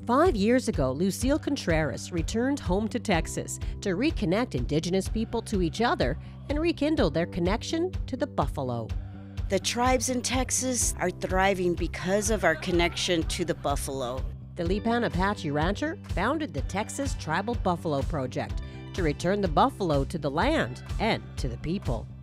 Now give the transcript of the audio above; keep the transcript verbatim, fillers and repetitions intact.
Five years ago, Lucille Contreras returned home to Texas to reconnect Indigenous people to each other and rekindle their connection to the buffalo. The tribes in Texas are thriving because of our connection to the buffalo. The Lipan Apache rancher founded the Texas Tribal Buffalo Project to return the buffalo to the land and to the people.